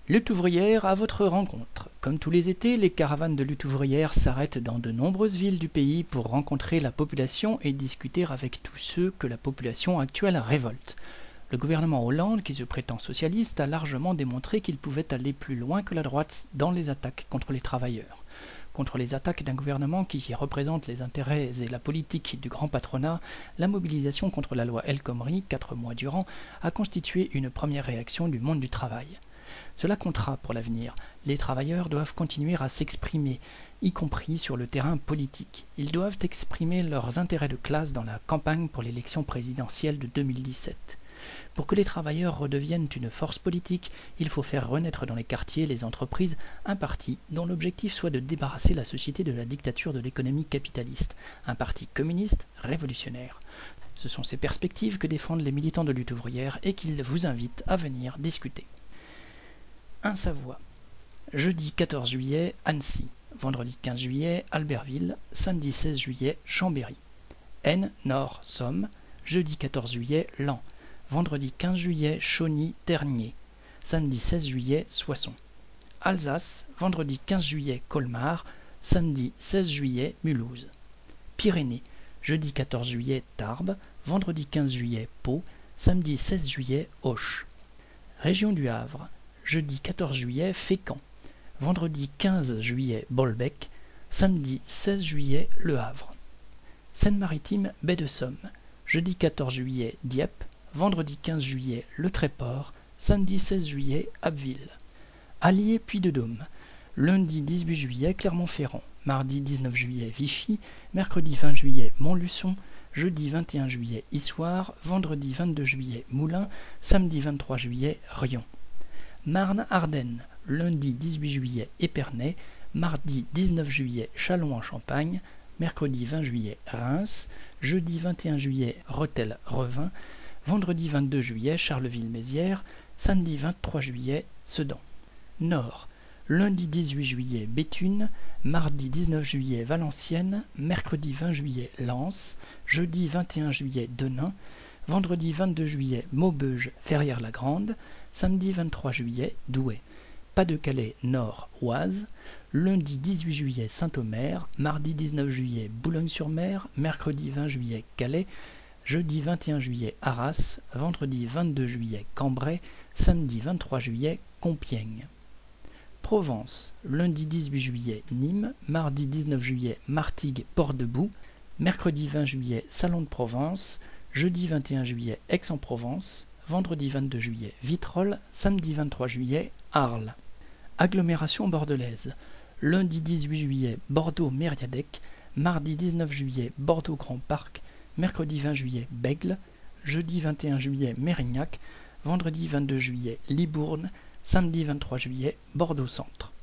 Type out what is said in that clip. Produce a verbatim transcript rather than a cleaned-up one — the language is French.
Lutte ouvrière à votre rencontre. Comme tous les étés, les caravanes de lutte ouvrière s'arrêtent dans de nombreuses villes du pays pour rencontrer la population et discuter avec tous ceux que la population actuelle révolte. Le gouvernement Hollande, qui se prétend socialiste, a largement démontré qu'il pouvait aller plus loin que la droite dans les attaques contre les travailleurs. Contre les attaques d'un gouvernement qui représente les intérêts et la politique du grand patronat, la mobilisation contre la loi El Khomri, quatre mois durant, a constitué une première réaction du monde du travail. Cela comptera pour l'avenir. Les travailleurs doivent continuer à s'exprimer, y compris sur le terrain politique. Ils doivent exprimer leurs intérêts de classe dans la campagne pour l'élection présidentielle de deux mille dix-sept. Pour que les travailleurs redeviennent une force politique, il faut faire renaître dans les quartiers et les entreprises un parti dont l'objectif soit de débarrasser la société de la dictature de l'économie capitaliste, un parti communiste révolutionnaire. Ce sont ces perspectives que défendent les militants de lutte ouvrière et qu'ils vous invitent à venir discuter. un Savoie. Jeudi quatorze juillet, Annecy. Vendredi quinze juillet, Albertville. Samedi seize juillet, Chambéry. Aisne, Nord, Somme. Jeudi quatorze juillet, Laon. Vendredi quinze juillet, Chauny, Tergnier. Samedi seize juillet, Soissons. Alsace. Vendredi quinze juillet, Colmar. Samedi seize juillet, Mulhouse. Pyrénées. Jeudi quatorze juillet, Tarbes. Vendredi quinze juillet, Pau. Samedi seize juillet, Auch. Région du Havre. Jeudi quatorze juillet, Fécamp. Vendredi quinze juillet, Bolbec. Samedi seize juillet, Le Havre. Seine-Maritime, Baie de Somme. Jeudi quatorze juillet, Dieppe. Vendredi quinze juillet, Le Tréport. Samedi seize juillet, Abbeville. Allier Puy-de-Dôme. Lundi dix-huit juillet, Clermont-Ferrand. Mardi dix-neuf juillet, Vichy. Mercredi vingt juillet, Montluçon. Jeudi vingt et un juillet, Issoire. Vendredi vingt-deux juillet, Moulins. Samedi vingt-trois juillet, Riom. Marne-Ardenne. Lundi dix-huit juillet, Épernay. Mardi dix-neuf juillet, Châlons-en-Champagne. Mercredi vingt juillet, Reims. Jeudi vingt et un juillet, Rethel-Revin. Vendredi vingt-deux juillet, Charleville-Mézières. Samedi vingt-trois juillet, Sedan. Nord. Lundi dix-huit juillet, Béthune. Mardi dix-neuf juillet, Valenciennes. Mercredi vingt juillet, Lens. Jeudi vingt et un juillet, Denain. Vendredi vingt-deux juillet, Maubeuge, Ferrières-la-Grande. Samedi vingt-trois juillet, Douai. Pas-de-Calais Nord, Oise. Lundi dix-huit juillet, Saint-Omer. Mardi dix-neuf juillet, Boulogne-sur-Mer. Mercredi vingt juillet, Calais. Jeudi vingt et un juillet, Arras. Vendredi vingt-deux juillet, Cambrai. Samedi vingt-trois juillet, Compiègne. Provence. Lundi dix-huit juillet, Nîmes. Mardi dix-neuf juillet, Martigues, Port-de-Bouc. Mercredi vingt juillet, Salon de Provence. Jeudi vingt et un juillet, Aix-en-Provence. Vendredi vingt-deux juillet, Vitrolles. Samedi vingt-trois juillet, Arles. Agglomération bordelaise. Lundi dix-huit juillet, Bordeaux-Mériadec. Mardi dix-neuf juillet, Bordeaux-Grand Parc. Mercredi vingt juillet, Bègles. Jeudi vingt et un juillet, Mérignac. Vendredi vingt-deux juillet, Libourne. Samedi vingt-trois juillet, Bordeaux-Centre.